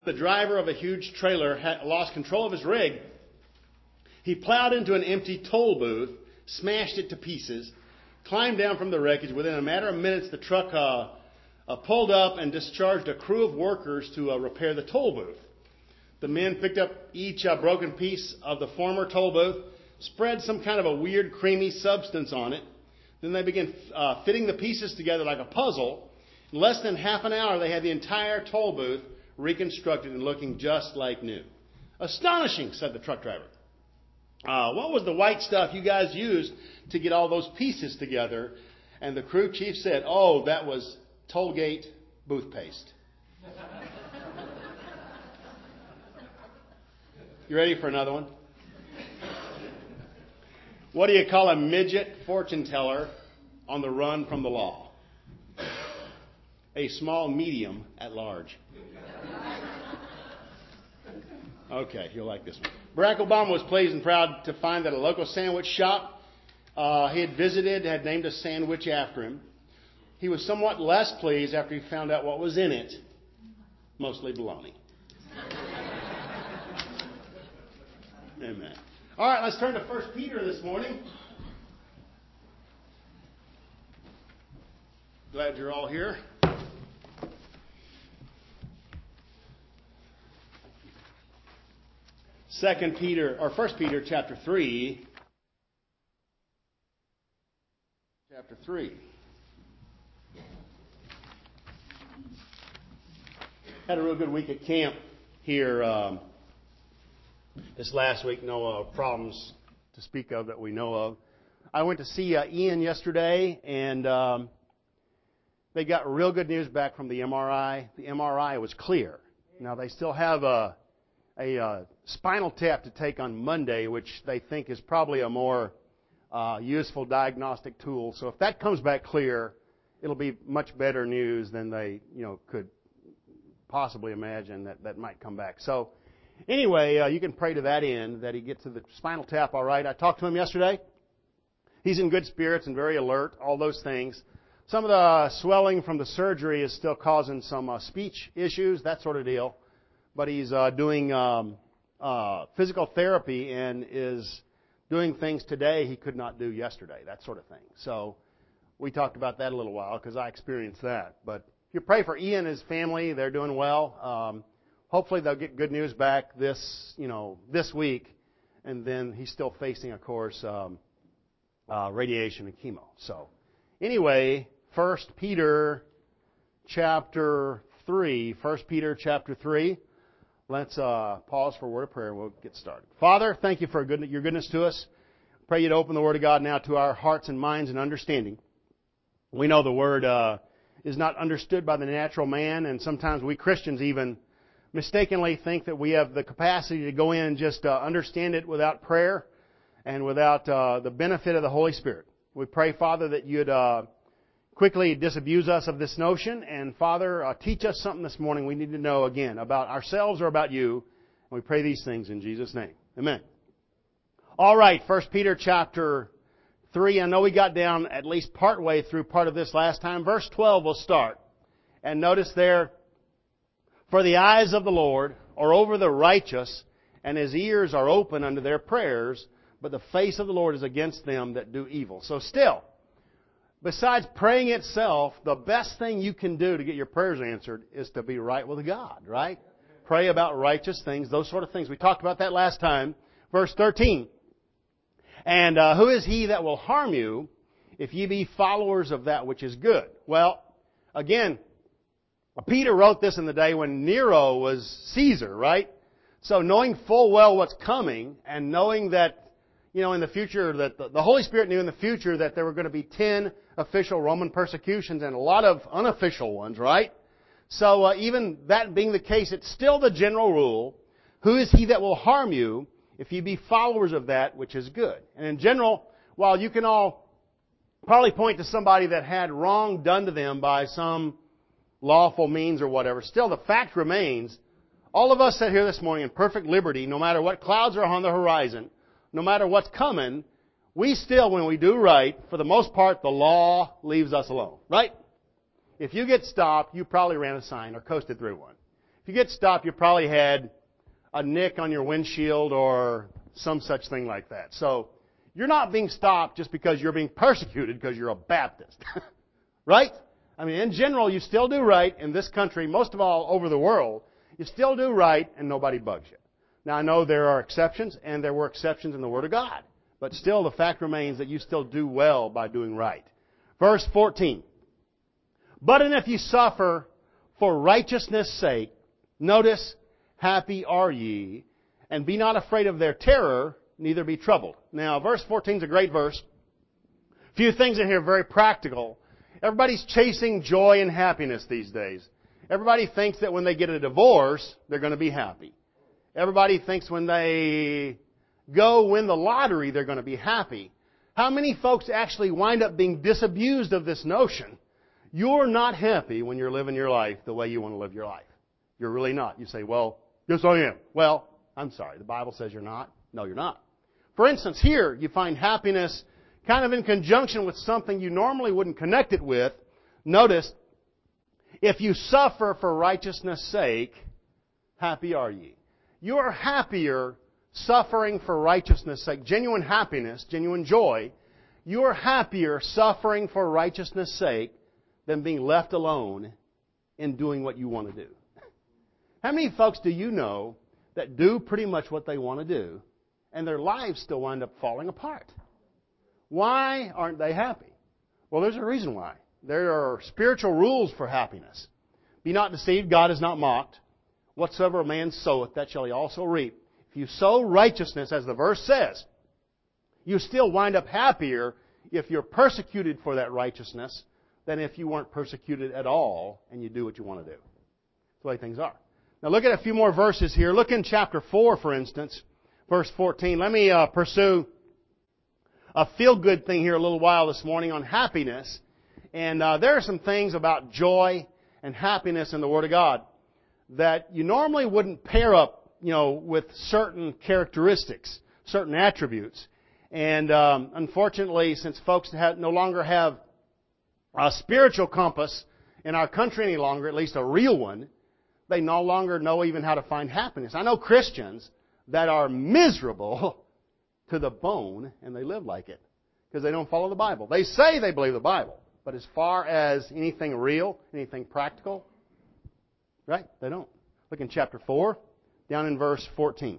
The driver of a huge trailer had lost control of his rig. He plowed into an empty toll booth, smashed it to pieces, climbed down from the wreckage. Within a matter of minutes, the truck pulled up and discharged a crew of workers to repair the toll booth. The men picked up each broken piece of the former toll booth, spread some kind of a weird creamy substance on it. Then they began fitting the pieces together like a puzzle. In less than half an hour, they had the entire toll booth reconstructed and looking just like new. Astonishing, said the truck driver. What was the white stuff you guys used to get all those pieces together? And the crew chief said, oh, that was Tollgate booth paste. You ready for another one? What do you call a midget fortune teller on the run from the law? A small medium at large. Okay, you'll like this one. Barack Obama was pleased and proud to find that a local sandwich shop he had visited had named a sandwich after him. He was somewhat less pleased after he found out what was in it. Mostly bologna. Amen. All right, let's turn to 1 Peter this morning. Glad you're all here. 1 Peter chapter 3. Chapter 3. Had a real good week at camp here this last week. No problems to speak of that we know of. I went to see Ian yesterday, and they got real good news back from the MRI. The MRI was clear. Now, they still have a spinal tap to take on Monday, which they think is probably a more useful diagnostic tool. So if that comes back clear, it'll be much better news than they could possibly imagine that might come back. So anyway, you can pray to that end that he gets to the spinal tap all right. I talked to him yesterday. He's in good spirits and very alert, all those things. Some of the swelling from the surgery is still causing some speech issues, that sort of deal. But he's doing physical therapy and is doing things today he could not do yesterday, that sort of thing. So we talked about that a little while because I experienced that. But if you pray for Ian and his family, they're doing well. Hopefully they'll get good news back this week. And then he's still facing, of course, radiation and chemo. So anyway, 1 Peter chapter 3. 1 Peter chapter 3. Let's pause for a word of prayer and we'll get started. Father, thank you for your goodness to us. Pray you'd open the Word of God now to our hearts and minds and understanding. We know the Word is not understood by the natural man, and sometimes we Christians even mistakenly think that we have the capacity to go in and just understand it without prayer and without the benefit of the Holy Spirit. We pray, Father, that you'd quickly disabuse us of this notion. And Father, teach us something this morning we need to know again about ourselves or about you. And we pray these things in Jesus' name. Amen. All right, 1 Peter chapter 3. I know we got down at least part way through part of this last time. Verse 12 will start. And notice there, for the eyes of the Lord are over the righteous, and His ears are open unto their prayers, but the face of the Lord is against them that do evil. So still, besides praying itself, the best thing you can do to get your prayers answered is to be right with God, right? Pray about righteous things, those sort of things. We talked about that last time. Verse 13. And who is he that will harm you if ye be followers of that which is good? Well, again, Peter wrote this in the day when Nero was Caesar, right? So knowing full well what's coming and knowing that in the future, that the Holy Spirit knew in the future that there were going to be 10 official Roman persecutions and a lot of unofficial ones, right? So even that being the case, it's still the general rule. Who is he that will harm you if ye be followers of that which is good? And in general, while you can all probably point to somebody that had wrong done to them by some lawful means or whatever, still the fact remains, all of us sit here this morning in perfect liberty, no matter what clouds are on the horizon, no matter what's coming, we still, when we do right, for the most part, the law leaves us alone, right? If you get stopped, you probably ran a sign or coasted through one. If you get stopped, you probably had a nick on your windshield or some such thing like that. So you're not being stopped just because you're being persecuted because you're a Baptist. Right? I mean, in general, you still do right in this country, most of all over the world. You still do right and nobody bugs you. Now, I know there are exceptions, and there were exceptions in the Word of God. But still, the fact remains that you still do well by doing right. Verse 14. But if you suffer for righteousness' sake, notice, happy are ye, and be not afraid of their terror, neither be troubled. Now, verse 14 is a great verse. A few things in here very practical. Everybody's chasing joy and happiness these days. Everybody thinks that when they get a divorce, they're going to be happy. Everybody thinks when they go win the lottery, they're going to be happy. How many folks actually wind up being disabused of this notion? You're not happy when you're living your life the way you want to live your life. You're really not. You say, well, yes I am. Well, I'm sorry. The Bible says you're not. No, you're not. For instance, here you find happiness kind of in conjunction with something you normally wouldn't connect it with. Notice, if you suffer for righteousness' sake, happy are ye. You are happier suffering for righteousness' sake. Genuine happiness, genuine joy. You are happier suffering for righteousness' sake than being left alone in doing what you want to do. How many folks do you know that do pretty much what they want to do, and their lives still wind up falling apart? Why aren't they happy? Well, there's a reason why. There are spiritual rules for happiness. Be not deceived, God is not mocked. Whatsoever a man soweth, that shall he also reap. If you sow righteousness, as the verse says, you still wind up happier if you're persecuted for that righteousness than if you weren't persecuted at all and you do what you want to do. That's the way things are. Now look at a few more verses here. Look in chapter 4, for instance, verse 14. Let me pursue a feel-good thing here a little while this morning on happiness. And there are some things about joy and happiness in the Word of God that you normally wouldn't pair up, with certain characteristics, certain attributes. And unfortunately, since folks no longer have a spiritual compass in our country any longer, at least a real one, they no longer know even how to find happiness. I know Christians that are miserable to the bone, and they live like it because they don't follow the Bible. They say they believe the Bible, but as far as anything real, anything practical, right, they don't. Look in chapter 4, down in verse 14.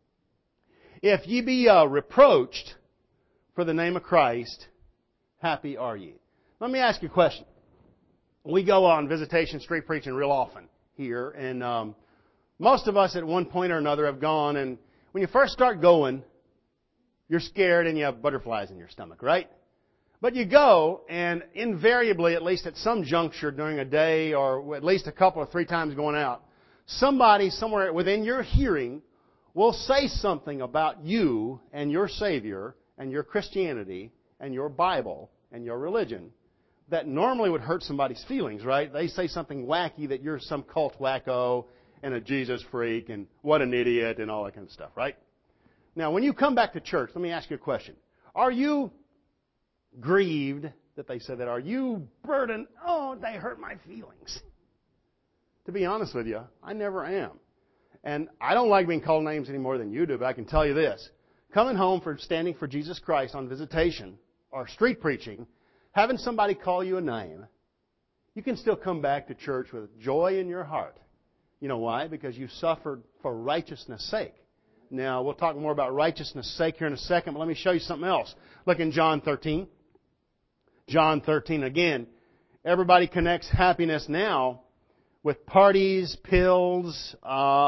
If ye be reproached for the name of Christ, happy are ye. Let me ask you a question. We go on visitation street preaching real often here, and most of us at one point or another have gone, and when you first start going, you're scared and you have butterflies in your stomach, right? But you go, and invariably, at least at some juncture during a day, or at least a couple or three times going out, somebody somewhere within your hearing will say something about you and your Savior and your Christianity and your Bible and your religion that normally would hurt somebody's feelings, right? They say something wacky that you're some cult wacko and a Jesus freak and what an idiot and all that kind of stuff, right? Now, when you come back to church, let me ask you a question. Are you grieved that they said that? Are you burdened? Oh, they hurt my feelings. To be honest with you, I never am. And I don't like being called names any more than you do, but I can tell you this. Coming home for standing for Jesus Christ on visitation or street preaching, having somebody call you a name, you can still come back to church with joy in your heart. You know why? Because you suffered for righteousness' sake. Now, we'll talk more about righteousness' sake here in a second, but let me show you something else. Look in John 13. John 13, again, everybody connects happiness now with parties, pills,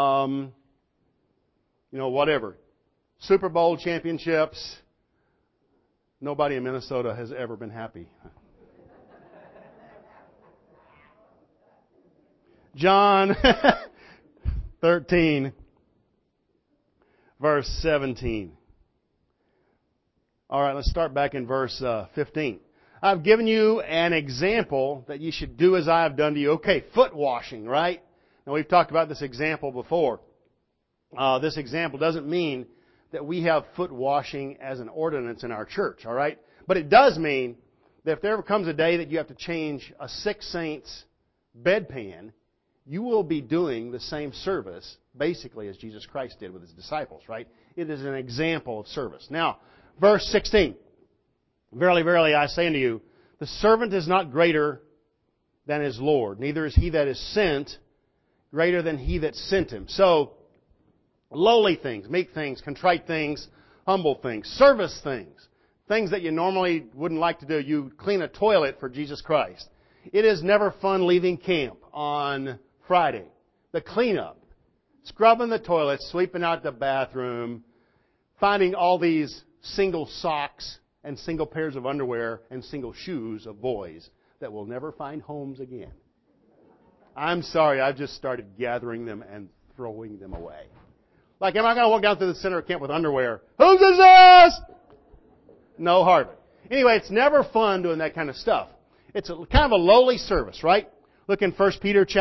whatever. Super Bowl championships. Nobody in Minnesota has ever been happy. John 13, verse 17. All right, let's start back in verse 15. I've given you an example that you should do as I have done to you. Okay, foot washing, right? Now, we've talked about this example before. This example doesn't mean that we have foot washing as an ordinance in our church, all right? But it does mean that if there ever comes a day that you have to change a sick saint's bedpan, you will be doing the same service, basically, as Jesus Christ did with His disciples, right? It is an example of service. Now, verse 16. Verily, verily, I say unto you, the servant is not greater than his Lord, neither is he that is sent greater than he that sent him. So, lowly things, meek things, contrite things, humble things, service things, things that you normally wouldn't like to do. You clean a toilet for Jesus Christ. It is never fun leaving camp on Friday. The cleanup, scrubbing the toilet, sweeping out the bathroom, finding all these single socks and single pairs of underwear and single shoes of boys that will never find homes again. I'm sorry, I've just started gathering them and throwing them away. Like, am I going to walk down through the center of camp with underwear? Whose is this? No, hardly. Anyway, it's never fun doing that kind of stuff. It's kind of a lowly service, right? Look in John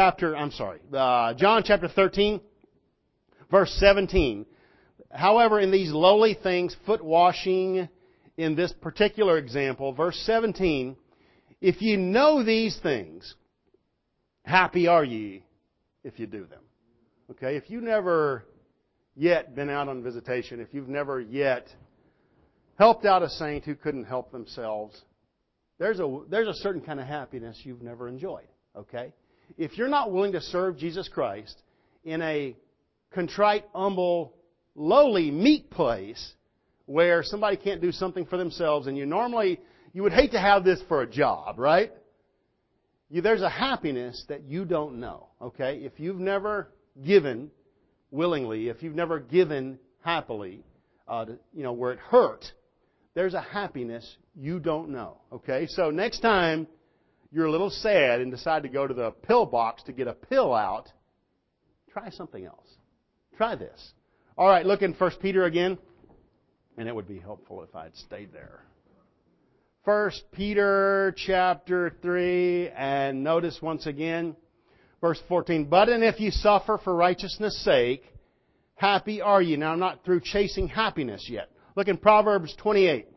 chapter 13, verse 17. However, in these lowly things, foot washing, in this particular example, verse 17, if ye know these things, happy are ye if you do them. Okay? If you've never yet been out on visitation, if you've never yet helped out a saint who couldn't help themselves, there's a certain kind of happiness you've never enjoyed. Okay? If you're not willing to serve Jesus Christ in a contrite, humble, lowly, meek place where somebody can't do something for themselves, and you would hate to have this for a job, right? There's a happiness that you don't know, okay? If you've never given willingly, if you've never given happily, where it hurt, there's a happiness you don't know, okay? So next time you're a little sad and decide to go to the pill box to get a pill out, try something else. Try this. All right, look in 1 Peter again, and it would be helpful if I'd stayed there. 1 Peter chapter 3, and notice once again, verse 14, but and if you suffer for righteousness' sake, happy are ye. Now, I'm not through chasing happiness yet. Look in Proverbs 28.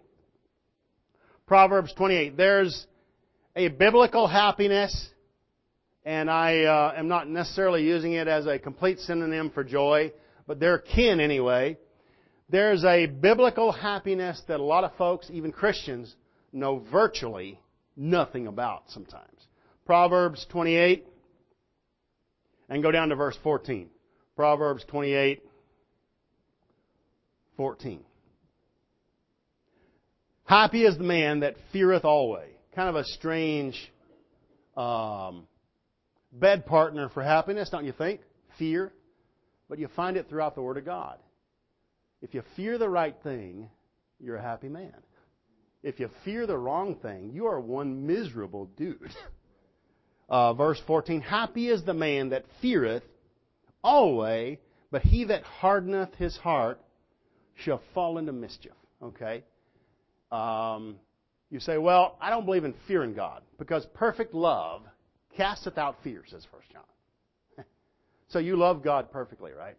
Proverbs 28. There's a biblical happiness, and I am not necessarily using it as a complete synonym for joy, but they're kin anyway. There's a biblical happiness that a lot of folks, even Christians, know virtually nothing about sometimes. Proverbs 28, and go down to verse 14. Proverbs 28, 14. Happy is the man that feareth always. Kind of a strange bed partner for happiness, don't you think? Fear. But you find it throughout the Word of God. If you fear the right thing, you're a happy man. If you fear the wrong thing, you are one miserable dude. Verse 14, happy is the man that feareth always, but he that hardeneth his heart shall fall into mischief. Okay? You say, well, I don't believe in fearing God, because perfect love casteth out fear, says 1 John. So you love God perfectly, right?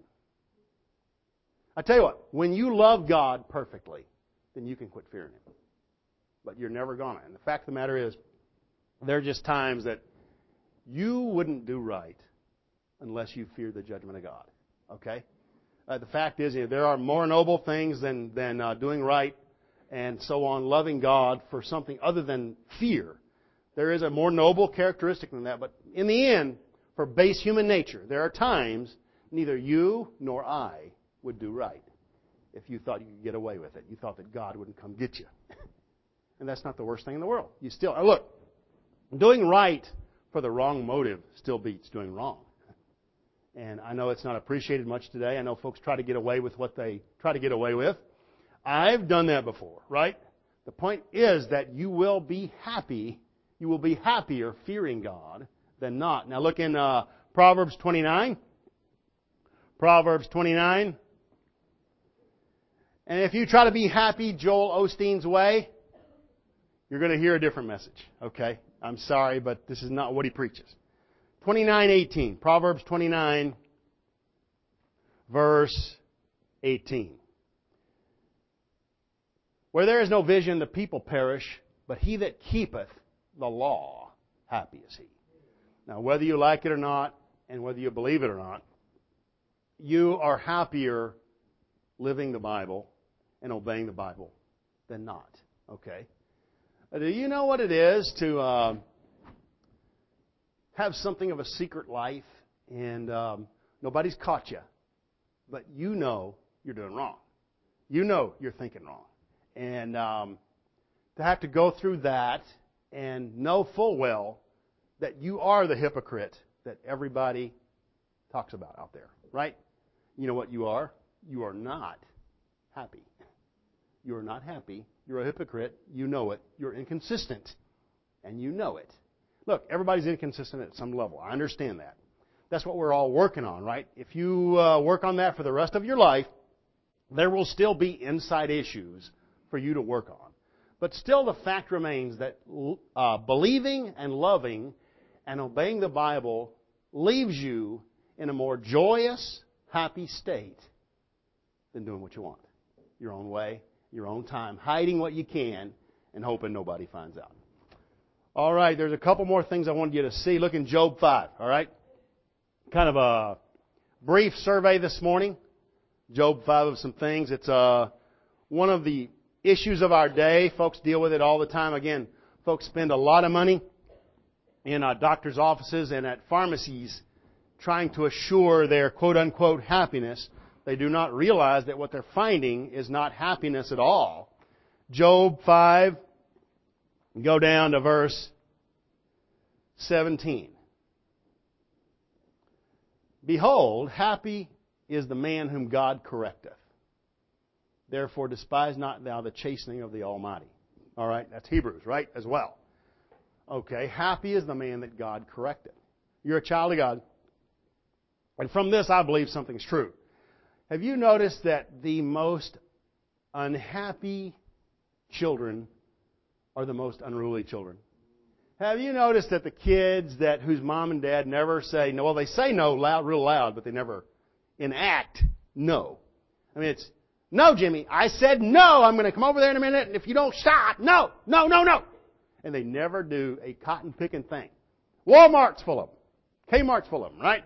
I tell you what, when you love God perfectly, then you can quit fearing Him. But you're never gonna. And the fact of the matter is, there are just times that you wouldn't do right unless you feared the judgment of God. Okay? The fact is, there are more noble things than doing right and so on, loving God for something other than fear. There is a more noble characteristic than that. But in the end, for base human nature, there are times neither you nor I would do right if you thought you could get away with it. You thought that God wouldn't come get you. And that's not the worst thing in the world. You still, look, doing right for the wrong motive still beats doing wrong. And I know it's not appreciated much today. I know folks try to get away with what they try to get away with. I've done that before, right? The point is that you will be happy. You will be happier fearing God than not. Now look in Proverbs 29. Proverbs 29. And if you try to be happy Joel Osteen's way, you're going to hear a different message. Okay? I'm sorry, but this is not what he preaches. 29:18. Proverbs 29, verse 18. Where there is no vision, the people perish, but he that keepeth the law, happy is he. Now, whether you like it or not, and whether you believe it or not, you are happier living the Bible and obeying the Bible than not. Okay? Do you know what it is to have something of a secret life and nobody's caught you, but you know you're doing wrong. You know you're thinking wrong. And to have to go through that and know full well that you are the hypocrite that everybody talks about out there, right? You know what you are? You are not happy. You are not happy. You're a hypocrite. You know it. You're inconsistent. And you know it. Look, everybody's inconsistent at some level. I understand that. That's what we're all working on, right? If you work on that for the rest of your life, there will still be inside issues for you to work on. But still the fact remains that believing and loving and obeying the Bible leaves you in a more joyous, happy state than doing what you want. Your own way, your own time, hiding what you can and hoping nobody finds out. All right, there's a couple more things I wanted you to see. Look in Job 5, all right? Kind of a brief survey this morning. Job 5 of some things. It's one of the issues of our day. Folks deal with it all the time. Again, folks spend a lot of money in doctors' offices and at pharmacies trying to assure their quote-unquote happiness. They do not realize that what they're finding is not happiness at all. Job 5, go down to verse 17. Behold, happy is the man whom God correcteth. Therefore despise not thou the chastening of the Almighty. All right, that's Hebrews, right, as well. Okay, happy is the man that God correcteth. You're a child of God. And from this, I believe something's true. Have you noticed that the most unhappy children are the most unruly children? Have you noticed that the kids whose mom and dad never say no, well, they say no real loud, but they never enact no. I mean, it's, no, Jimmy, I said no, I'm going to come over there in a minute, and if you don't stop, no. And they never do a cotton-picking thing. Walmart's full of them. Kmart's full of them, right?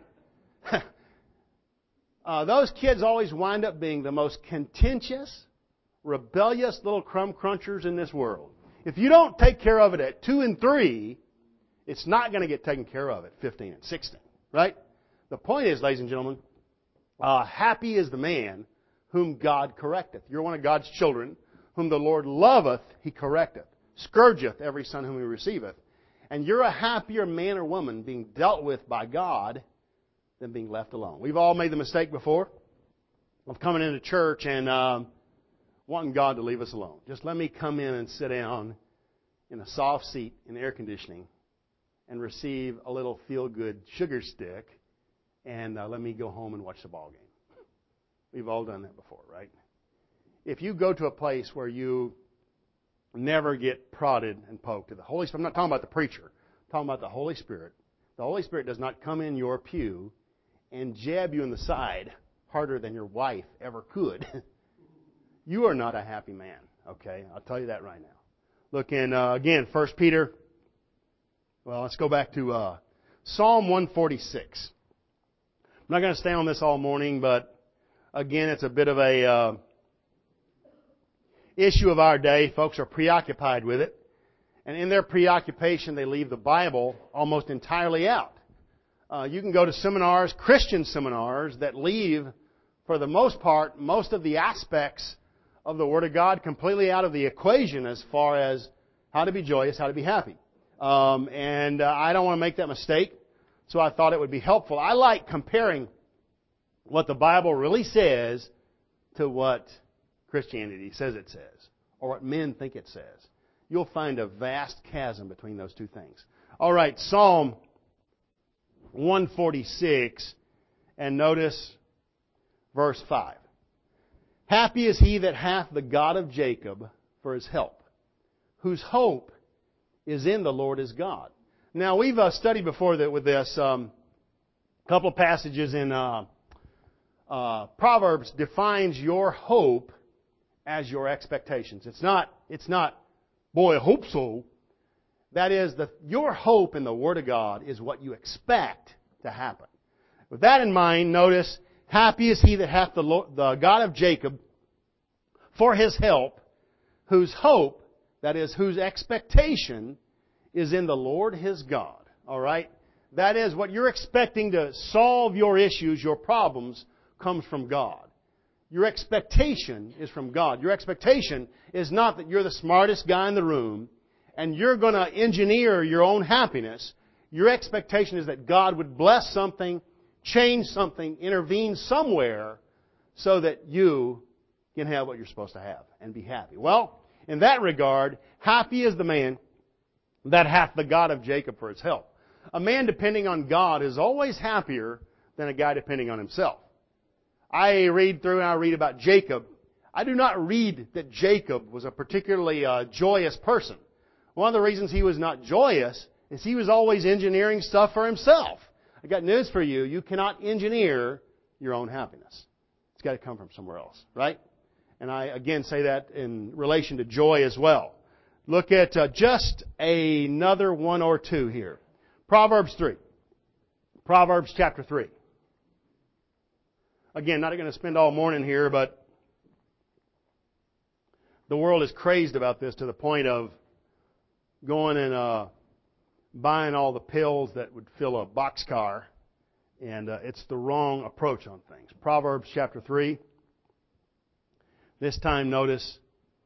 Those kids always wind up being the most contentious, rebellious little crumb crunchers in this world. If you don't take care of it at 2 and 3, it's not going to get taken care of at 15 and 16, right? The point is, ladies and gentlemen, happy is the man whom God correcteth. You're one of God's children, whom the Lord loveth, He correcteth. Scourgeth every son whom He receiveth. And you're a happier man or woman being dealt with by God than being left alone. We've all made the mistake before of coming into church and wanting God to leave us alone. Just let me come in and sit down in a soft seat in air conditioning and receive a little feel-good sugar stick and let me go home and watch the ball game. We've all done that before, right? If you go to a place where you never get prodded and poked to the Holy Spirit, I'm not talking about the preacher, I'm talking about the Holy Spirit. The Holy Spirit does not come in your pew and jab you in the side harder than your wife ever could. You are not a happy man, okay? I'll tell you that right now. Look in, again, 1 Peter. Well, let's go back to Psalm 146. I'm not going to stay on this all morning, but again, it's a bit of a issue of our day. Folks are preoccupied with it. And in their preoccupation, they leave the Bible almost entirely out. You can go to seminars, Christian seminars, that leave, for the most part, most of the aspects of the Word of God completely out of the equation as far as how to be joyous, how to be happy. And I don't want to make that mistake, so I thought it would be helpful. I like comparing what the Bible really says to what Christianity says it says, or what men think it says. You'll find a vast chasm between those two things. All right, Psalm 146, and notice verse 5. Happy is he that hath the God of Jacob for his help, whose hope is in the Lord his God. Now, we've studied before that with this couple of passages in Proverbs defines your hope as your expectations. It's not, boy, I hope so. That is, your hope in the Word of God is what you expect to happen. With that in mind, notice, happy is he that hath the God of Jacob for his help, whose hope, that is, whose expectation, is in the Lord his God. All right? That is, what you're expecting to solve your issues, your problems, comes from God. Your expectation is from God. Your expectation is not that you're the smartest guy in the room and you're going to engineer your own happiness. Your expectation is that God would bless something, change something, intervene somewhere so that you can have what you're supposed to have and be happy. Well, in that regard, happy is the man that hath the God of Jacob for his help. A man depending on God is always happier than a guy depending on himself. I read through and I read about Jacob. I do not read that Jacob was a particularly joyous person. One of the reasons he was not joyous is he was always engineering stuff for himself. I got news for you. You cannot engineer your own happiness. It's got to come from somewhere else, right? And I again say that in relation to joy as well. Look at just another one or two here. Proverbs 3. Proverbs chapter 3. Again, not going to spend all morning here, but the world is crazed about this to the point of going and buying all the pills that would fill a boxcar, and it's the wrong approach on things. Proverbs chapter 3. This time, notice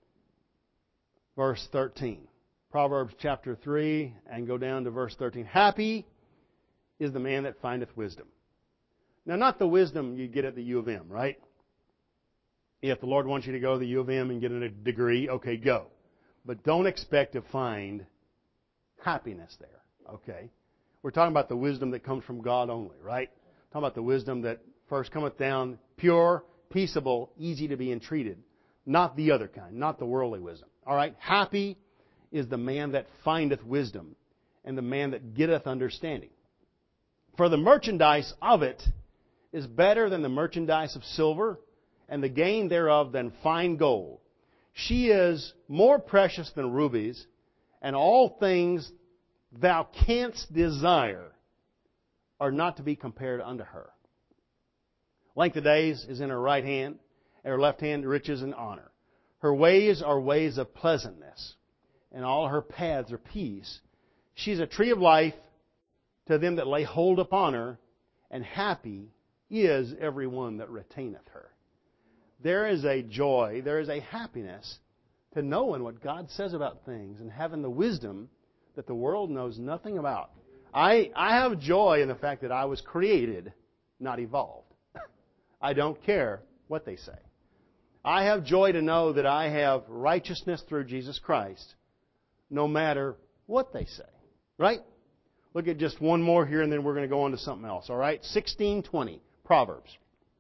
verse 13. Proverbs chapter 3, and go down to verse 13. Happy is the man that findeth wisdom. Now, not the wisdom you get at the U of M, right? If the Lord wants you to go to the U of M and get a degree, okay, go. But don't expect to find happiness there, okay? We're talking about the wisdom that comes from God only, right? Talking about the wisdom that first cometh down, pure, peaceable, easy to be entreated. Not the other kind, not the worldly wisdom. All right? Happy is the man that findeth wisdom, and the man that getteth understanding. For the merchandise of it is better than the merchandise of silver, and the gain thereof than fine gold. She is more precious than rubies, and all things thou canst desire are not to be compared unto her. Length of days is in her right hand, and her left hand riches and honor. Her ways are ways of pleasantness, and all her paths are peace. She is a tree of life to them that lay hold upon her, and happy is every one that retaineth her. There is a joy, there is a happiness to knowing what God says about things and having the wisdom that the world knows nothing about. I have joy in the fact that I was created, not evolved. I don't care what they say. I have joy to know that I have righteousness through Jesus Christ, no matter what they say. Right? Look at just one more here, and then we're going to go on to something else. All right? 16:20. Proverbs.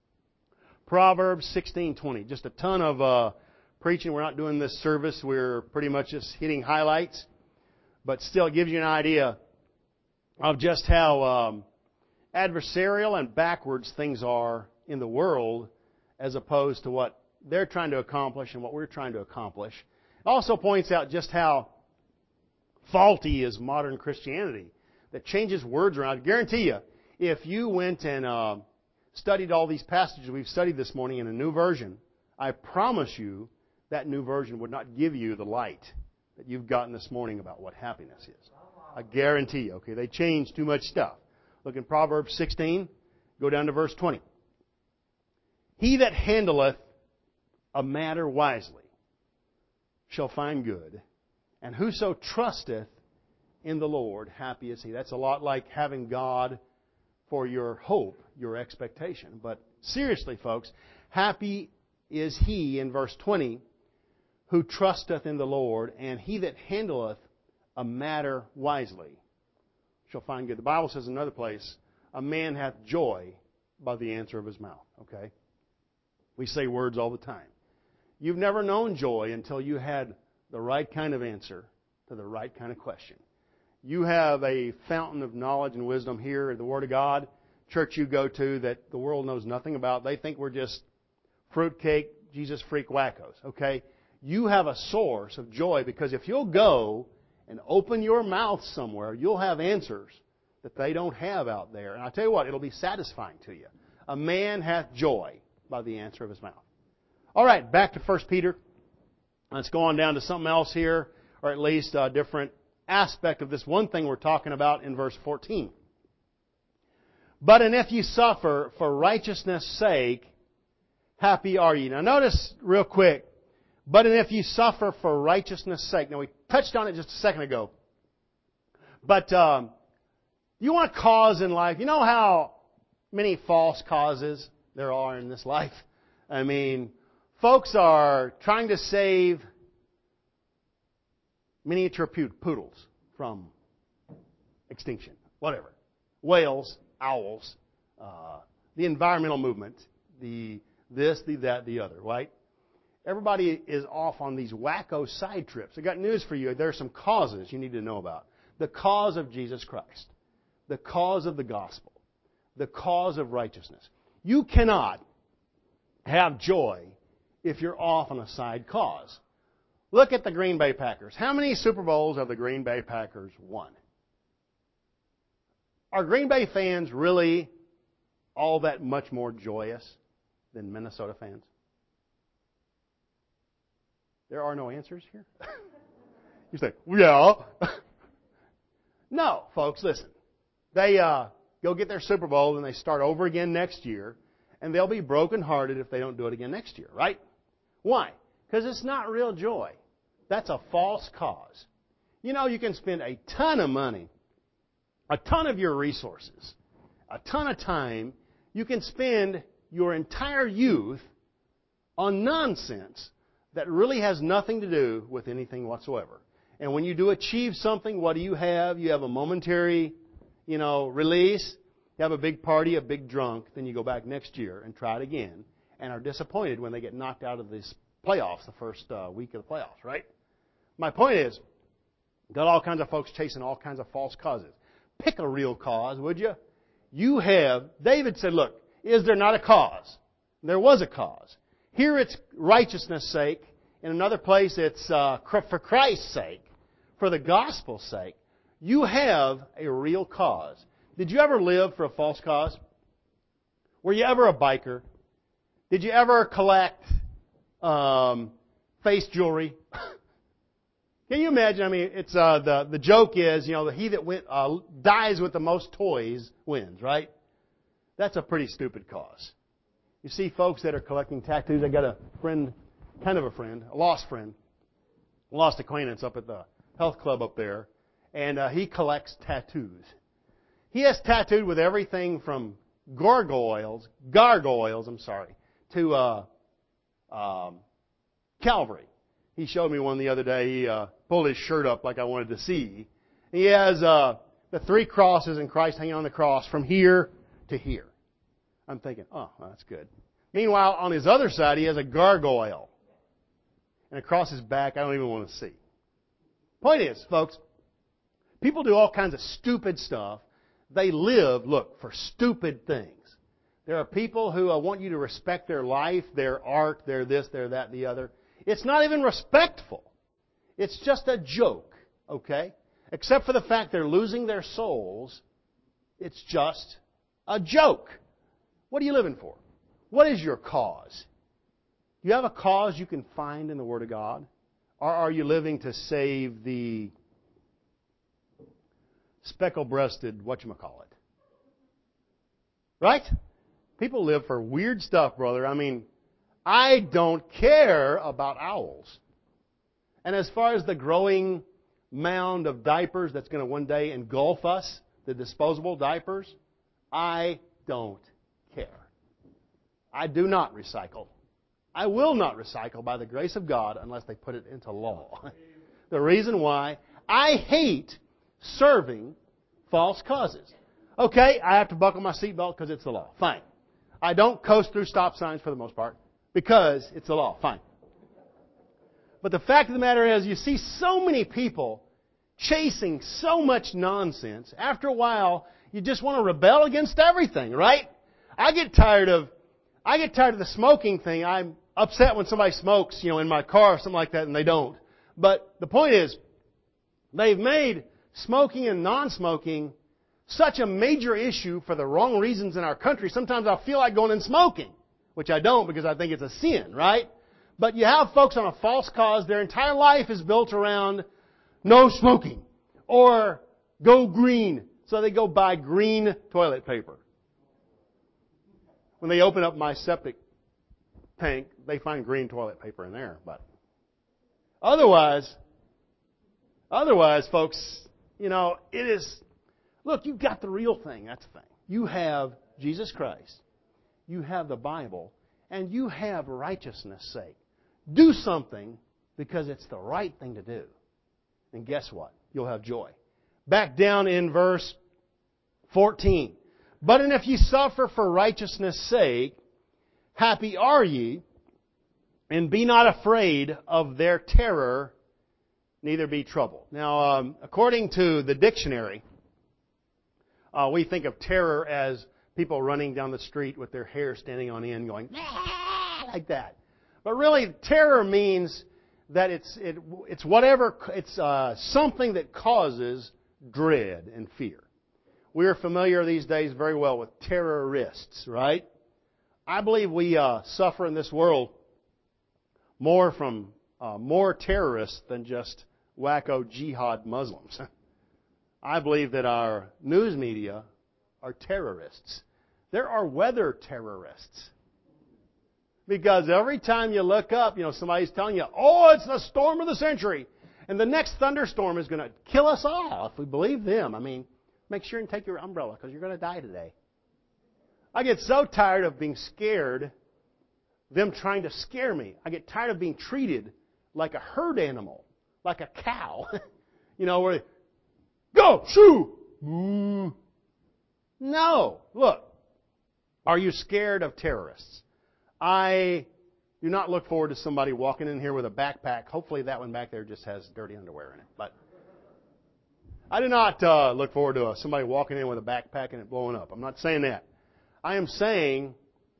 Proverbs 16:20. Just a ton of preaching. We're not doing this service. We're pretty much just hitting highlights. But still, it gives you an idea of just how adversarial and backwards things are in the world as opposed to what they're trying to accomplish and what we're trying to accomplish. It also points out just how faulty is modern Christianity that changes words around. I guarantee you, if you went and studied all these passages we've studied this morning in a new version, I promise you that new version would not give you the light that you've gotten this morning about what happiness is. I guarantee you. Okay, they changed too much stuff. Look in Proverbs 16, go down to verse 20. He that handleth a matter wisely shall find good, and whoso trusteth in the Lord, happy is he. That's a lot like having God for your hope, your expectation. But seriously, folks, happy is he, in verse 20, who trusteth in the Lord, and he that handleth a matter wisely shall find good. The Bible says in another place, a man hath joy by the answer of his mouth. Okay? We say words all the time. You've never known joy until you had the right kind of answer to the right kind of question. You have a fountain of knowledge and wisdom here at the Word of God, church you go to that the world knows nothing about. They think we're just fruitcake, Jesus freak wackos. Okay? You have a source of joy because if you'll go and open your mouth somewhere, you'll have answers that they don't have out there. And I tell you what, it'll be satisfying to you. A man hath joy by the answer of his mouth. All right, back to 1 Peter. Let's go on down to something else here, or at least a different aspect of this one thing we're talking about in verse 14. But and if you suffer for righteousness' sake, happy are ye. Now notice real quick, but and if you suffer for righteousness' sake. Now we touched on it just a second ago. But you want a cause in life. You know how many false causes there are in this life? I mean, folks are trying to save miniature poodles from extinction. Whatever. Whales, owls, the environmental movement, the this, the that, the other, right? Everybody is off on these wacko side trips. I got news for you. There are some causes you need to know about. The cause of Jesus Christ. The cause of the gospel. The cause of righteousness. You cannot have joy if you're off on a side cause. Look at the Green Bay Packers. How many Super Bowls have the Green Bay Packers won? Are Green Bay fans really all that much more joyous than Minnesota fans? There are no answers here? You say, yeah. No, folks, listen. They go get their Super Bowl and they start over again next year, and they'll be brokenhearted if they don't do it again next year, right? Why? Because it's not real joy. That's a false cause. You know, you can spend a ton of money, a ton of your resources, a ton of time. You can spend your entire youth on nonsense that really has nothing to do with anything whatsoever. And when you do achieve something, what do you have? You have a momentary, release. You have a big party, a big drunk. Then you go back next year and try it again and are disappointed when they get knocked out of these playoffs the first week of the playoffs, right? My point is, got all kinds of folks chasing all kinds of false causes. Pick a real cause, would you? David said, look, is there not a cause? There was a cause. Here it's righteousness' sake. In another place it's for Christ's sake, for the gospel's sake. You have a real cause. Did you ever live for a false cause? Were you ever a biker? Did you ever collect face jewelry? Can you imagine? I mean, it's the joke is, he that dies with the most toys wins, right? That's a pretty stupid cause. You see folks that are collecting tattoos. I got a friend, a lost acquaintance up at the health club up there, and he collects tattoos. He has tattooed with everything from gargoyles, to Calvary. He showed me one the other day. He pulled his shirt up like I wanted to see. He has the 3 crosses and Christ hanging on the cross from here to here. I'm thinking, oh, well, that's good. Meanwhile, on his other side, he has a gargoyle. And across his back, I don't even want to see. Point is, folks, people do all kinds of stupid stuff. They live, for stupid things. There are people who want you to respect their life, their art, their this, their that, the other. It's not even respectful. It's just a joke, okay? Except for the fact they're losing their souls, it's just a joke. What are you living for? What is your cause? Do you have a cause you can find in the Word of God? Or are you living to save the speckle-breasted whatchamacallit? Right? People live for weird stuff, brother. I mean, I don't care about owls. And as far as the growing mound of diapers that's going to one day engulf us, the disposable diapers, I don't care. I do not recycle. I will not recycle by the grace of God unless they put it into law. The reason why, I hate serving false causes. Okay, I have to buckle my seatbelt because it's the law. Fine. I don't coast through stop signs for the most part because it's the law. Fine. But the fact of the matter is, you see so many people chasing so much nonsense. After a while, you just want to rebel against everything, right? I get tired of the smoking thing. I'm upset when somebody smokes, in my car or something like that, and they don't. But the point is, they've made smoking and non-smoking such a major issue for the wrong reasons in our country, sometimes I feel like going and smoking, which I don't because I think it's a sin, right? But you have folks on a false cause, their entire life is built around no smoking or go green. So they go buy green toilet paper. When they open up my septic tank, they find green toilet paper in there. But otherwise, folks, it is, look, you've got the real thing. That's the thing. You have Jesus Christ. You have the Bible. And you have righteousness' sake. Do something because it's the right thing to do. And guess what? You'll have joy. Back down in verse 14. But if ye suffer for righteousness' sake, happy are ye, and be not afraid of their terror, neither be troubled. Now, according to the dictionary, we think of terror as people running down the street with their hair standing on end going, like that. But really, terror means that it's something that causes dread and fear. We are familiar these days very well with terrorists, right? I believe we suffer in this world more from more terrorists than just wacko jihad Muslims. I believe that our news media are terrorists. There are weather terrorists. Because every time you look up, somebody's telling you, oh, it's the storm of the century. And the next thunderstorm is going to kill us all if we believe them. I mean, make sure and take your umbrella because you're going to die today. I get so tired of being scared, them trying to scare me. I get tired of being treated like a herd animal, like a cow. Where go, shoo! No. Look, are you scared of terrorists? I do not look forward to somebody walking in here with a backpack. Hopefully that one back there just has dirty underwear in it. But I do not look forward to somebody walking in with a backpack and it blowing up. I'm not saying that. I am saying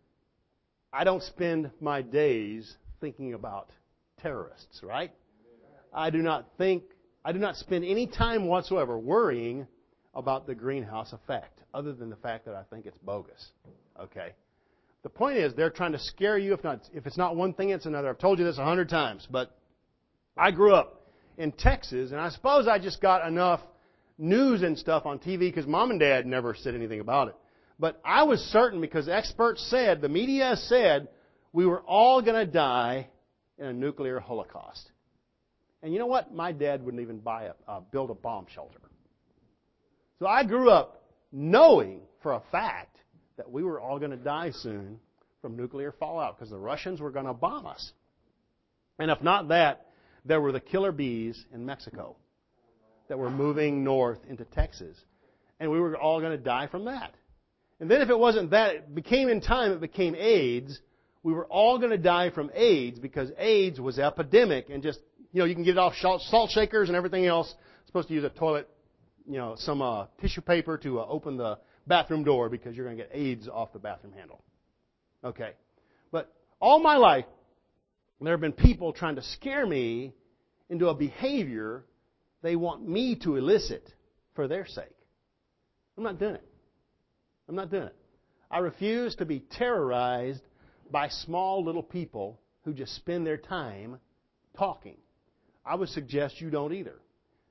I don't spend my days thinking about terrorists, right? I do not spend any time whatsoever worrying about the greenhouse effect, other than the fact that I think it's bogus. Okay? The point is, they're trying to scare you. If it's not one thing, it's another. I've told you this 100 times, but I grew up in Texas, and I suppose I just got enough news and stuff on TV because Mom and Dad never said anything about it. But I was certain because experts said, the media said, we were all going to die in a nuclear holocaust. And you know what? My dad wouldn't even build a bomb shelter. So I grew up knowing for a fact that we were all going to die soon from nuclear fallout because the Russians were going to bomb us. And if not that, there were the killer bees in Mexico that were moving north into Texas. And we were all going to die from that. And then if it wasn't that, it became AIDS. We were all going to die from AIDS because AIDS was epidemic and just, you can get it off salt shakers and everything else. You're supposed to use a toilet, some tissue paper to open the bathroom door because you're going to get AIDS off the bathroom handle. Okay. But all my life, there have been people trying to scare me into a behavior they want me to elicit for their sake. I'm not doing it. I'm not doing it. I refuse to be terrorized by small little people who just spend their time talking. I would suggest you don't either.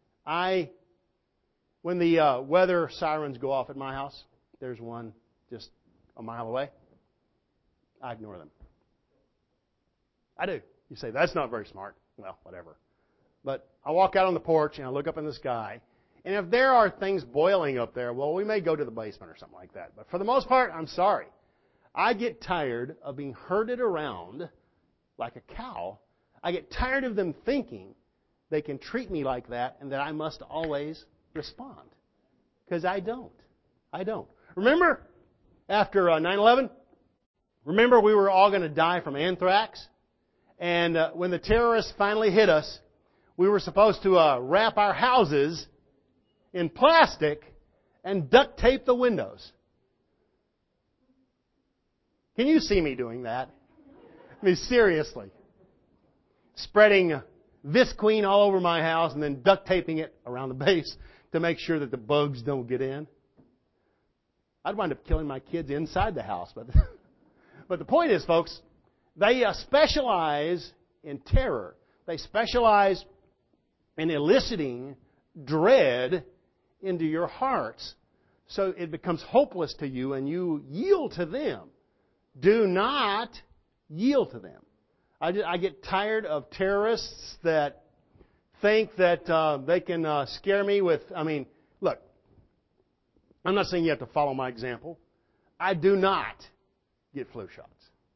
When the weather sirens go off at my house, there's one just a mile away, I ignore them. I do. You say, that's not very smart. Well, whatever. But I walk out on the porch and I look up in the sky. And if there are things boiling up there, well, we may go to the basement or something like that. But for the most part, I'm sorry. I get tired of being herded around like a cow. I get tired of them thinking they can treat me like that and that I must always respond. Because I don't. I don't. Remember after 9/11? Remember we were all going to die from anthrax? And when the terrorists finally hit us, we were supposed to wrap our houses in plastic and duct tape the windows. Can you see me doing that? I mean, seriously. Spreading Visqueen all over my house and then duct taping it around the base to make sure that the bugs don't get in. I'd wind up killing my kids inside the house. But the point is, folks, they specialize in terror. They specialize in eliciting dread into your hearts, so it becomes hopeless to you and you yield to them. Do not yield to them. I get tired of terrorists that think that they can scare me with, look, I'm not saying you have to follow my example. I do not get flu shots.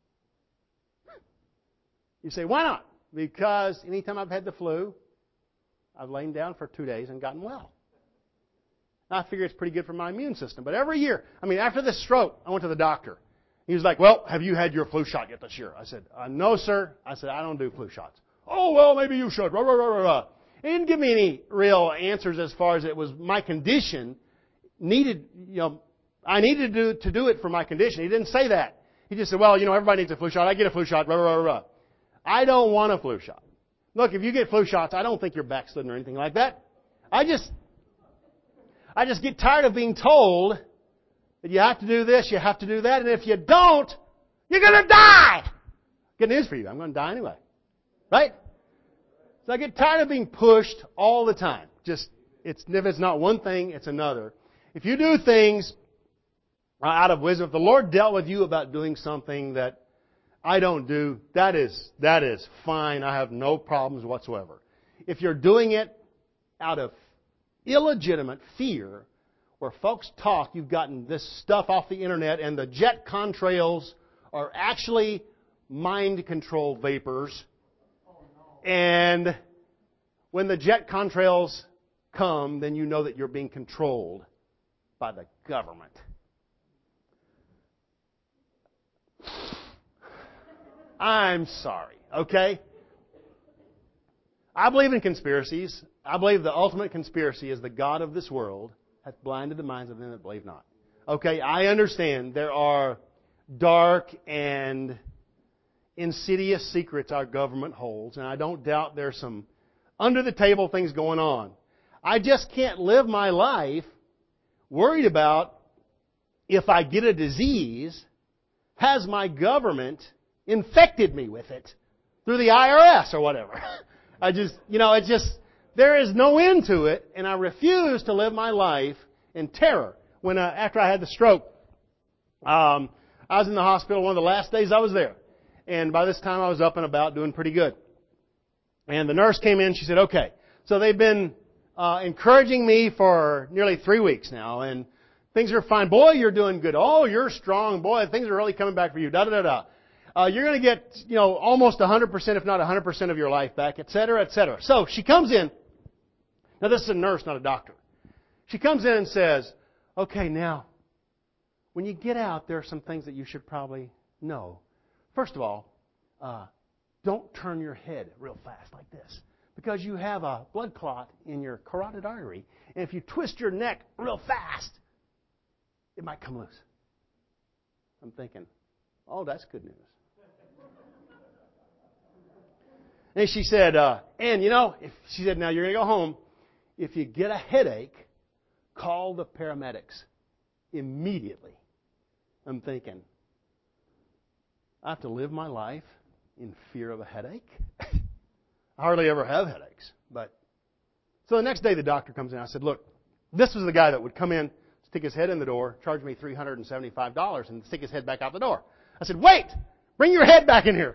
You say, why not? Because anytime I've had the flu, I've lain down for 2 days and gotten well. I figure it's pretty good for my immune system. But every year, after this stroke, I went to the doctor. He was like, well, have you had your flu shot yet this year? I said, no, sir. I said, I don't do flu shots. Oh, well, maybe you should. Rah, rah, rah, rah, rah. He didn't give me any real answers as far as it was my condition needed, I needed to do it for my condition. He didn't say that. He just said, well, everybody needs a flu shot. I get a flu shot. Rah, rah, rah, rah. I don't want a flu shot. Look, if you get flu shots, I don't think you're backslidden or anything like that. I just get tired of being told that you have to do this, you have to do that, and if you don't, you're going to die. Good news for you. I'm going to die anyway. Right? So I get tired of being pushed all the time. If it's not one thing, it's another. If you do things out of wisdom, if the Lord dealt with you about doing something that I don't do, that is fine. I have no problems whatsoever. If you're doing it out of illegitimate fear, where folks talk, you've gotten this stuff off the internet, and the jet contrails are actually mind control vapors. And when the jet contrails come, then you know that you're being controlled by the government. I'm sorry, okay? I believe in conspiracies. I believe the ultimate conspiracy is the God of this world hath blinded the minds of them that believe not. Okay, I understand there are dark and insidious secrets our government holds, and I don't doubt there's some under-the-table things going on. I just can't live my life worried about if I get a disease, has my government infected me with it through the IRS or whatever. There is no end to it, and I refuse to live my life in terror. After I had the stroke, I was in the hospital one of the last days I was there. And by this time I was up and about doing pretty good. And the nurse came in, she said, okay, so they've been encouraging me for nearly 3 weeks now, and things are fine. Boy, you're doing good. Oh, you're strong. Boy, things are really coming back for you. Da-da-da-da. You're going to get, almost 100%, if not 100% of your life back, et cetera, et cetera. So she comes in. Now, this is a nurse, not a doctor. She comes in and says, okay, now, when you get out, there are some things that you should probably know. First of all, don't turn your head real fast like this, because you have a blood clot in your carotid artery, and if you twist your neck real fast, it might come loose. I'm thinking, oh, that's good news. And she said, she said, now you're going to go home. If you get a headache, call the paramedics immediately. I'm thinking, I have to live my life in fear of a headache? I hardly ever have headaches. So the next day the doctor comes in. I said, look, this was the guy that would come in, stick his head in the door, charge me $375, and stick his head back out the door. I said, wait! Bring your head back in here!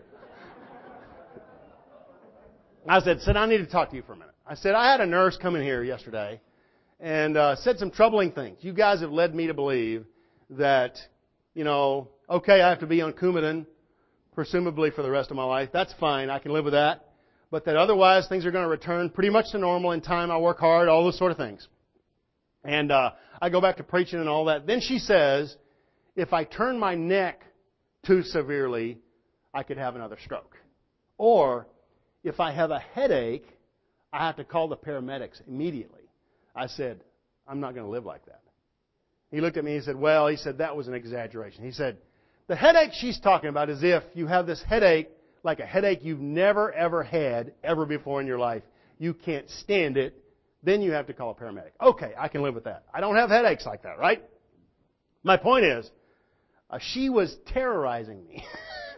I said, I need to talk to you for a minute. I said, I had a nurse come in here yesterday and said some troubling things. You guys have led me to believe that, okay, I have to be on Coumadin, presumably for the rest of my life. That's fine. I can live with that. But that otherwise things are going to return pretty much to normal in time. I work hard, all those sort of things. And I go back to preaching and all that. Then she says, if I turn my neck too severely, I could have another stroke. Or if I have a headache, I have to call the paramedics immediately. I said, I'm not going to live like that. He looked at me and he said, that was an exaggeration. He said, the headache she's talking about is if you have this headache, like a headache you've never, ever had ever before in your life. You can't stand it. Then you have to call a paramedic. Okay, I can live with that. I don't have headaches like that, right? My point is, she was terrorizing me.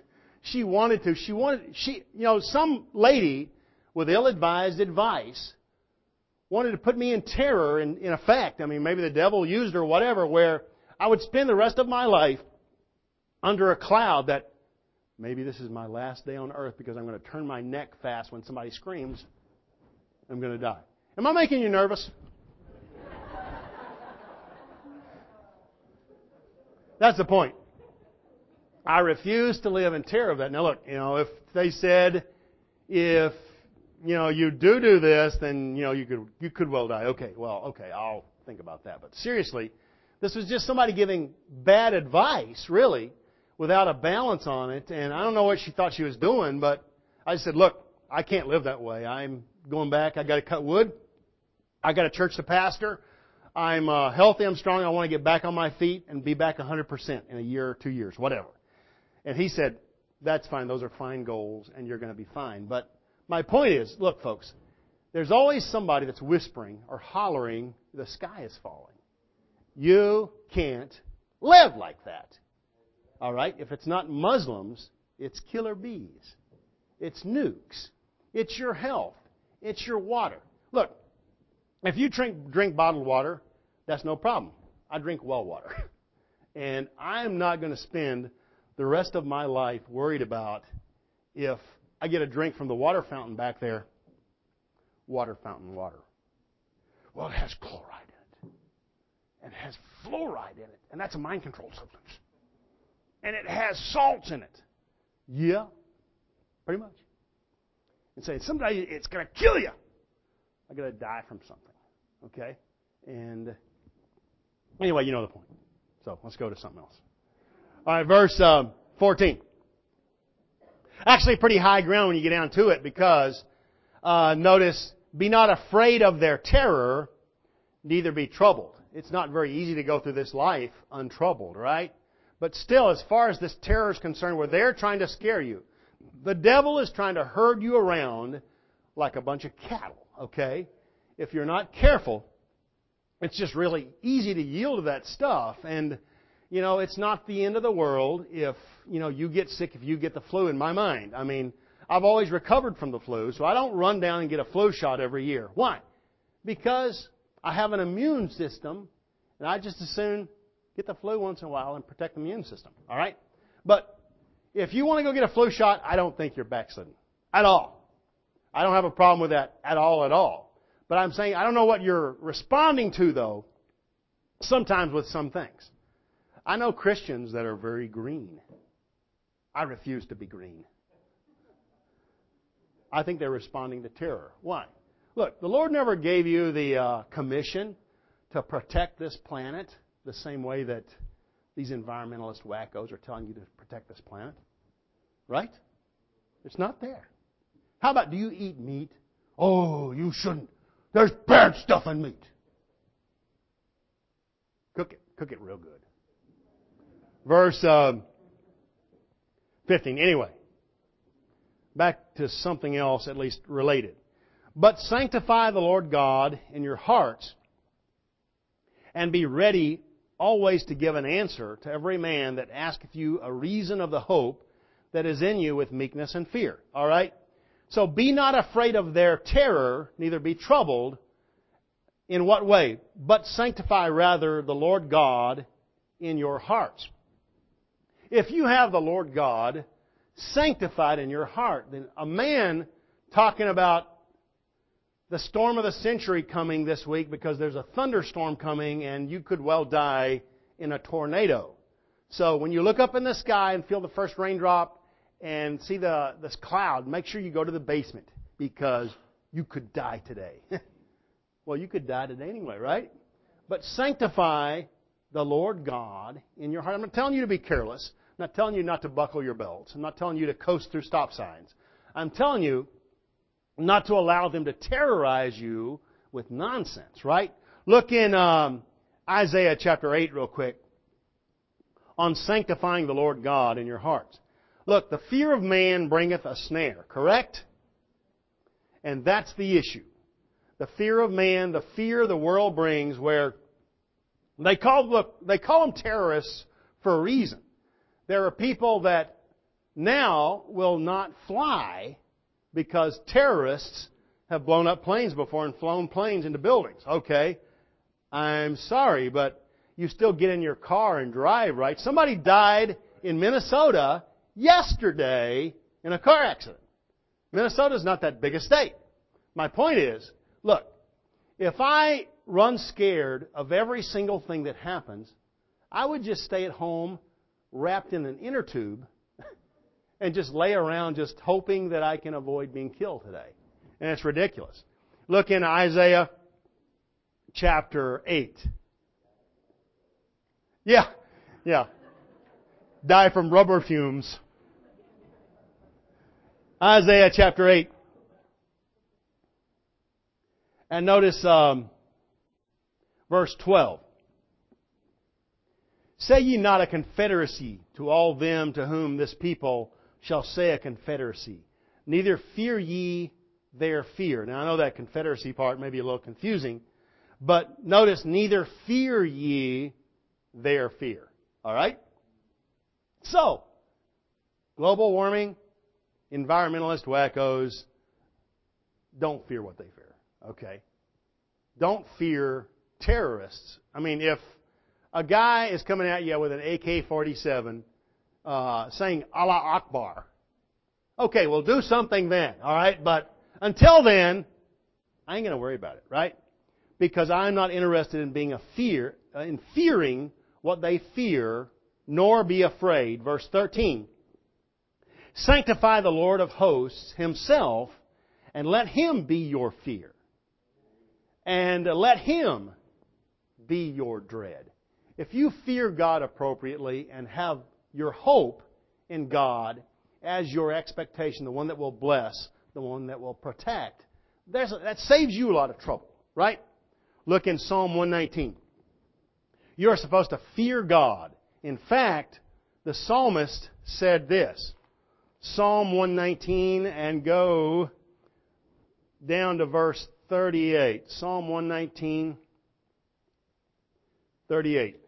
Some lady with ill-advised advice wanted to put me in terror in effect. I mean, maybe the devil used her or whatever, where I would spend the rest of my life under a cloud that maybe this is my last day on earth because I'm going to turn my neck fast when somebody screams. I'm going to die. Am I making you nervous? That's the point. I refuse to live in terror of that. Now look, if they said, if you do this, then you could well die. Okay, I'll think about that. But seriously, this was just somebody giving bad advice, really, without a balance on it. And I don't know what she thought she was doing, but I said, look, I can't live that way. I'm going back. I got to cut wood. I got a church to pastor. I'm healthy. I'm strong. I want to get back on my feet and be back 100% in a year or 2 years, whatever. And he said, that's fine. Those are fine goals, and you're going to be fine. But my point is, look, folks, there's always somebody that's whispering or hollering, the sky is falling. You can't live like that. All right? If it's not Muslims, it's killer bees. It's nukes. It's your health. It's your water. Look, if you drink bottled water, that's no problem. I drink well water. And I'm not going to spend the rest of my life worried about if I get a drink from the water fountain back there. Water fountain water. Well, it has chloride in it. And it has fluoride in it. And that's a mind-controlled substance. And it has salts in it. Yeah, pretty much. And say, someday it's going to kill you. I'm going to die from something. Okay? And anyway, you know the point. So let's go to something else. All right, verse 14. Actually, pretty high ground when you get down to it because, notice, be not afraid of their terror, neither be troubled. It's not very easy to go through this life untroubled, right? But still, as far as this terror is concerned, where they're trying to scare you, the devil is trying to herd you around like a bunch of cattle, okay? If you're not careful, it's just really easy to yield to that stuff. And, it's not the end of the world if, you get sick, if you get the flu in my mind. I mean, I've always recovered from the flu, so I don't run down and get a flu shot every year. Why? Because I have an immune system, and I just as soon get the flu once in a while and protect the immune system. All right? But if you want to go get a flu shot, I don't think you're backslidden. At all. I don't have a problem with that at all. But I'm saying I don't know what you're responding to, though, sometimes with some things. I know Christians that are very green. I refuse to be green. I think they're responding to terror. Why? Look, the Lord never gave you the commission to protect this planet the same way that these environmentalist wackos are telling you to protect this planet. Right? It's not there. How about, do you eat meat? Oh, you shouldn't. There's bad stuff in meat. Cook it real good. Verse 15. Anyway, back to something else at least related. But sanctify the Lord God in your hearts, and be ready always to give an answer to every man that asketh you a reason of the hope that is in you with meekness and fear. All right? So be not afraid of their terror, neither be troubled. In what way? But sanctify rather the Lord God in your hearts. If you have the Lord God sanctified in your heart, then a man talking about the storm of the century coming this week because there's a thunderstorm coming and you could well die in a tornado. So when you look up in the sky and feel the first raindrop and see this cloud, make sure you go to the basement because you could die today. Well, you could die today anyway, right? But sanctify the Lord God in your heart. I'm not telling you to be careless. I'm not telling you not to buckle your belts. I'm not telling you to coast through stop signs. I'm telling you not to allow them to terrorize you with nonsense, right? Look in Isaiah chapter 8 real quick on sanctifying the Lord God in your hearts. Look, the fear of man bringeth a snare, correct? And that's the issue. The fear of man, the fear the world brings where They call them terrorists for a reason. There are people that now will not fly because terrorists have blown up planes before and flown planes into buildings. Okay, I'm sorry, but you still get in your car and drive, right? Somebody died in Minnesota yesterday in a car accident. Minnesota's not that big a state. My point is, look, if I run scared of every single thing that happens, I would just stay at home wrapped in an inner tube and just lay around just hoping that I can avoid being killed today. And it's ridiculous. Look in Isaiah chapter 8. Yeah. Die from rubber fumes. Isaiah chapter 8. And notice verse 12. Say ye not a confederacy to all them to whom this people shall say a confederacy. Neither fear ye their fear. Now I know that confederacy part may be a little confusing, but notice, neither fear ye their fear. Alright? So, global warming, environmentalist wackos, don't fear what they fear. Okay? Don't fear terrorists. I mean, if a guy is coming at you with an AK-47 saying Allah Akbar, okay, well do something then, alright? But until then, I ain't going to worry about it, right? Because I'm not interested in being in fearing what they fear, nor be afraid. Verse 13. Sanctify the Lord of hosts himself, and let him be your fear. And let him be your dread. If you fear God appropriately and have your hope in God as your expectation, the one that will bless, the one that will protect, that saves you a lot of trouble, right? Look in Psalm 119. You are supposed to fear God. In fact, the psalmist said this. Psalm 119 and go down to verse 38. Psalm 119, 38.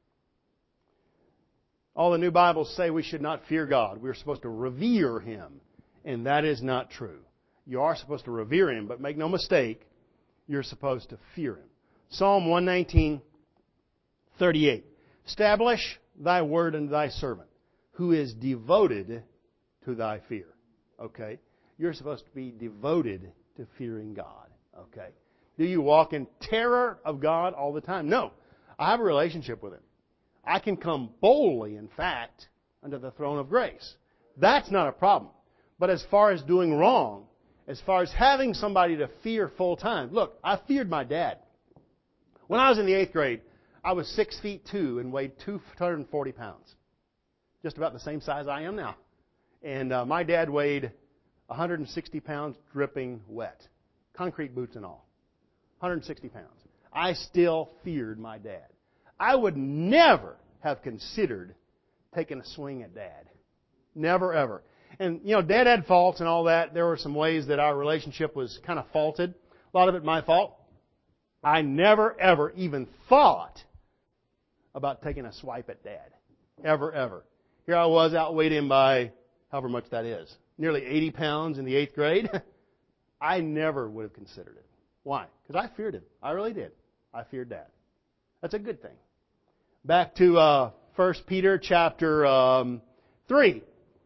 All the new Bibles say we should not fear God. We're supposed to revere Him. And that is not true. You are supposed to revere Him, but make no mistake, you're supposed to fear Him. Psalm 119, 38. Establish thy word unto thy servant, who is devoted to thy fear. Okay? You're supposed to be devoted to fearing God. Okay? Do you walk in terror of God all the time? No. I have a relationship with Him. I can come boldly, in fact, under the throne of grace. That's not a problem. But as far as doing wrong, as far as having somebody to fear full time, look, I feared my dad. When I was in the 8th grade, I was 6'2" and weighed 240 pounds. Just about the same size I am now. And my dad weighed 160 pounds dripping wet. Concrete boots and all. 160 pounds. I still feared my dad. I would never have considered taking a swing at Dad. Never, ever. And, Dad had faults and all that. There were some ways that our relationship was kind of faulted. A lot of it my fault. I never, ever even thought about taking a swipe at Dad. Ever, ever. Here I was, outweighed him by however much that is. Nearly 80 pounds in the 8th grade. I never would have considered it. Why? Because I feared him. I really did. I feared Dad. That's a good thing. Back to 1 Peter chapter 3.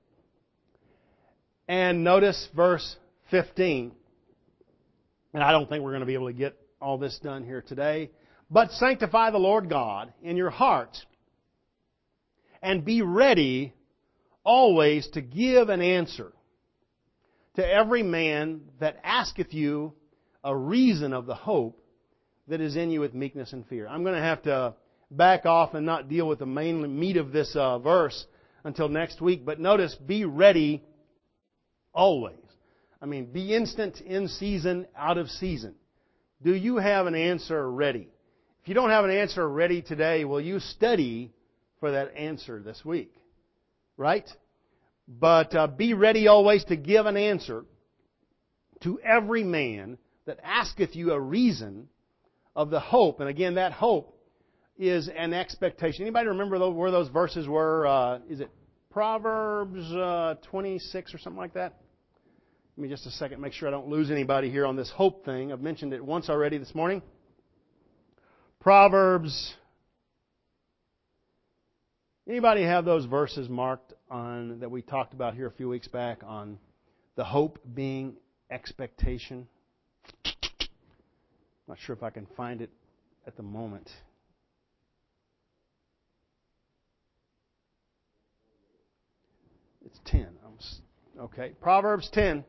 And notice verse 15. And I don't think we're going to be able to get all this done here today. But sanctify the Lord God in your hearts, and be ready always to give an answer to every man that asketh you a reason of the hope that is in you with meekness and fear. I'm going to have to back off and not deal with the main meat of this verse until next week. But notice, be ready always. I mean, be instant, in season, out of season. Do you have an answer ready? If you don't have an answer ready today, will you study for that answer this week? Right? But be ready always to give an answer to every man that asketh you a reason of the hope. And again, that hope is an expectation. Anybody remember where those verses were? Is it Proverbs 26 or something like that? Give me just a second, make sure I don't lose anybody here on this hope thing. I've mentioned it once already this morning. Proverbs. Anybody have those verses marked on that we talked about here a few weeks back on the hope being expectation? Not sure if I can find it at the moment. It's 10. Okay, Proverbs 10.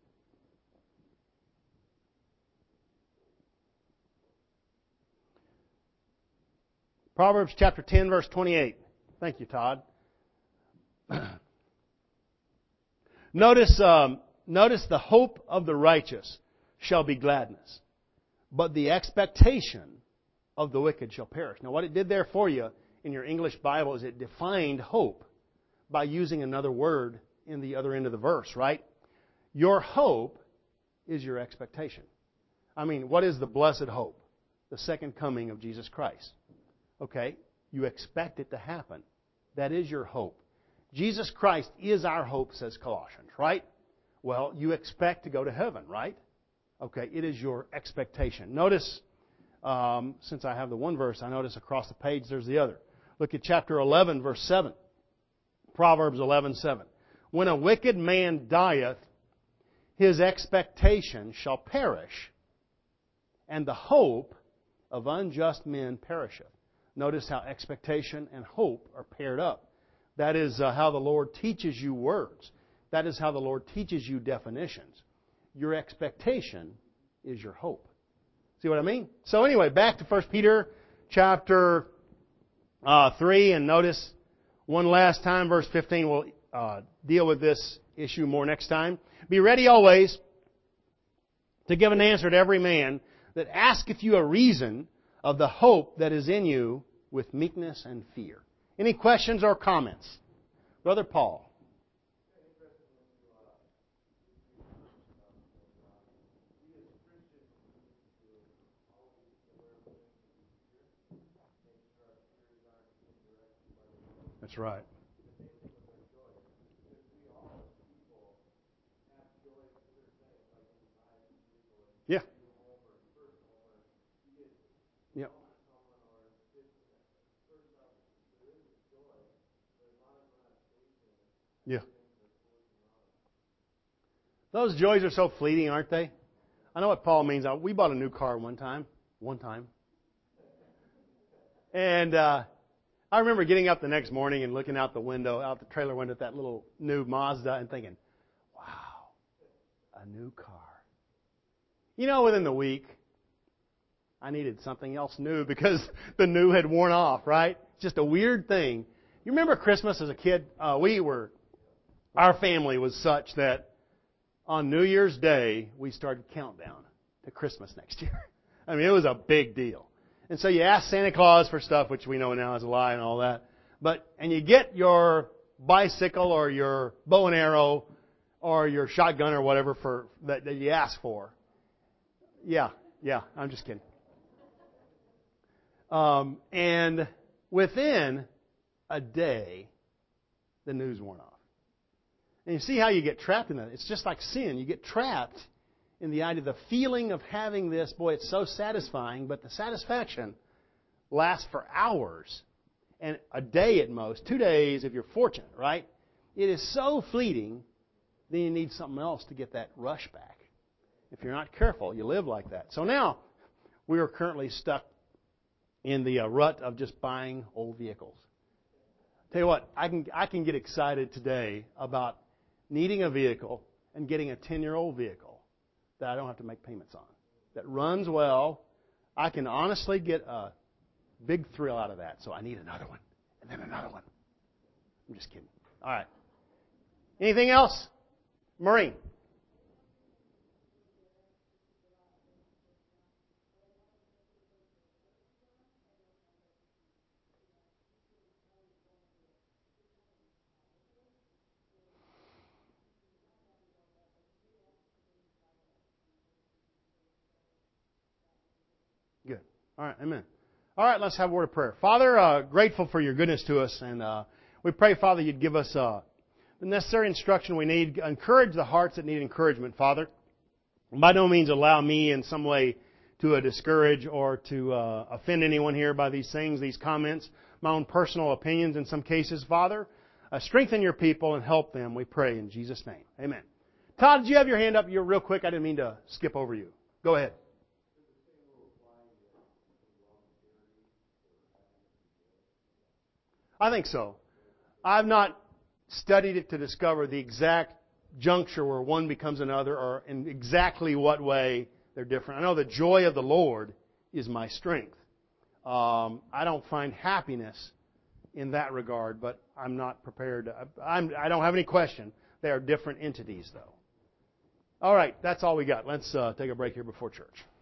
Proverbs chapter 10, verse 28. Thank you, Todd. Notice the hope of the righteous shall be gladness, but the expectation of the wicked shall perish. Now, what it did there for you in your English Bible is it defined hope by using another word in the other end of the verse, right? Your hope is your expectation. I mean, what is the blessed hope? The second coming of Jesus Christ. Okay? You expect it to happen. That is your hope. Jesus Christ is our hope, says Colossians, right? Well, you expect to go to heaven, right? Okay, it is your expectation. Notice, since I have the one verse, I notice across the page there's the other. Look at chapter 11, verse 7. Proverbs 11:7. When a wicked man dieth, his expectation shall perish, and the hope of unjust men perisheth. Notice how expectation and hope are paired up. That is how the Lord teaches you words. That is how the Lord teaches you definitions. Your expectation is your hope. See what I mean? So anyway, back to 1 Peter chapter 3, and notice one last time, verse 15. We'll deal with this issue more next time. Be ready always to give an answer to every man that asketh you a reason of the hope that is in you with meekness and fear. Any questions or comments? Brother Paul. That's right. Yeah. Yeah. Yeah. Those joys are so fleeting, aren't they? I know what Paul means. We bought a new car one time. And I remember getting up the next morning and looking out the window, out the trailer window at that little new Mazda and thinking, wow, a new car. You know, within the week, I needed something else new because the new had worn off, right? Just a weird thing. You remember Christmas as a kid? Our family was such that on New Year's Day, we started countdown to Christmas next year. I mean, it was a big deal. And so you ask Santa Claus for stuff, which we know now is a lie and all that. And you get your bicycle or your bow and arrow or your shotgun or whatever that you ask for. Yeah, I'm just kidding. And within a day, the news worn off. And you see how you get trapped in that. It's just like sin. You get trapped in the idea, the feeling of having this. Boy, it's so satisfying, but the satisfaction lasts for hours and a day at most, 2 days if you're fortunate, right? It is so fleeting, then you need something else to get that rush back. If you're not careful, you live like that. So now, we are currently stuck in the rut of just buying old vehicles. Tell you what, I can get excited today about needing a vehicle and getting a 10-year-old vehicle that I don't have to make payments on, that runs well. I can honestly get a big thrill out of that. So I need another one, and then another one. I'm just kidding. All right. Anything else? Maureen. Good. All right. Amen. All right, let's have a word of prayer. Father, grateful for your goodness to us, and we pray, Father, you'd give us the necessary instruction we need. Encourage the hearts that need encouragement, Father. By no means allow me in some way to discourage or to offend anyone here by these things, these comments, my own personal opinions in some cases, Father. Strengthen your people and help them, we pray in Jesus' name. Amen. Todd, did you have your hand up? You're real quick. I didn't mean to skip over you. Go ahead. I think so. I've not studied it to discover the exact juncture where one becomes another or in exactly what way they're different. I know the joy of the Lord is my strength. I don't find happiness in that regard, but I'm not prepared to. I don't have any question. They are different entities, though. All right, that's all we got. Let's take a break here before church.